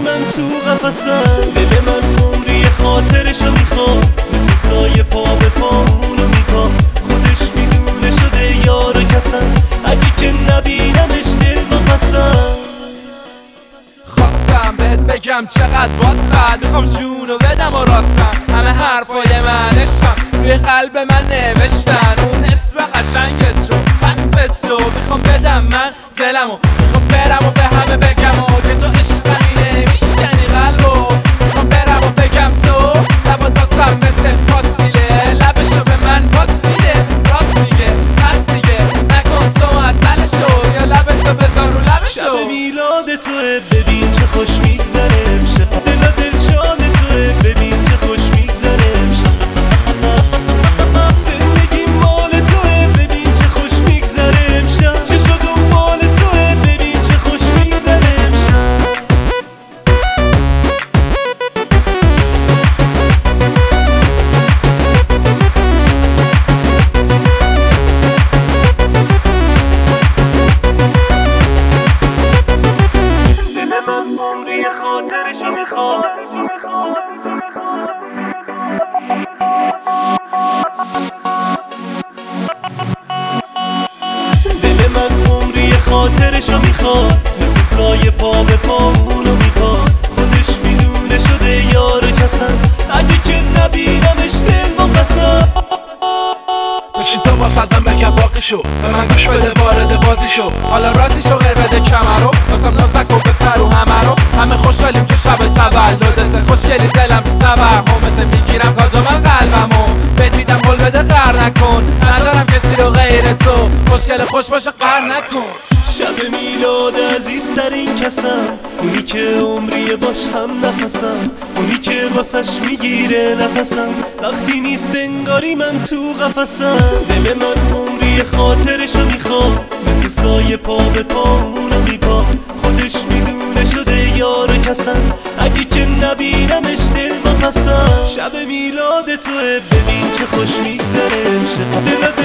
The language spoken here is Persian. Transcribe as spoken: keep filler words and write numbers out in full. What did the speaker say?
من تو قفسم. دل من عمری خاطرشو میخواد، مثل سایه پا به پا اونو میپا. خودش میدونه شده یار و کسم، اگه که نبینمش دل با پسم. خواستم بهت بگم چقدر واسد، میخوام جونو بدم و راستم. همه حرفای من عشقم روی قلب من نوشتن، اون اسم قشنگت رو پس به تو میخوام بدم من دلمو. میخوام برم و به همه بگم و که تو عشقمی نمیشکنی قلبو. میخوام برم و بگم تو لبا تاسم مثل پاستیله، لبشو به من باس میده راست میگه پس دیگه نکن تو معطلشو، یا لبشو بذار رو لبشو. شب میلاد توه ببین چه خوش میگذره امشب، دل و دل شاد توه ببین چه خوش میگذره امشب. زندگی مال توه ببین چه خوش میگذره امشب، چه شد اون مال توه ببین چه خوش میگذره امشب. دل من عمری خاطرشو میخواد، دل من عمری خاطرشو میخواد، مثل سایه پا به پا اونو میپا. خودش میدونه شده یار و کسم، اگه که نبینمش دل با قسم. بشین تو با صدم بکن باقیشو، به من گوش بده وارد بازیشو. حالا رازیشو غیر بده کمرو، واسم نازک و بپرو همه رو. همه خوشحالیم تو شب تولدت، خوشگلی دلم تو توهمت. میگیرم کادو من قلبمو بهت میدم، قول بده قهر نکن. ندارم کسی رو غیر تو، خوشگل خوش باشه قهر نکن. شب میلاد عزیزترین کسم، اونی که عمری باش هم نفسم، اونی که واسش میگیره نفسم وقتی نیست انگاری من تو قفسم. دل من عمری خاطرشو میخواد، مثل سایه پا به پا اونو میپا. خودش میدونه شده یار کسم، اگه که نبینمش دل با قسم. شب میلاد توه ببین چه خوش میگذره امشب، دل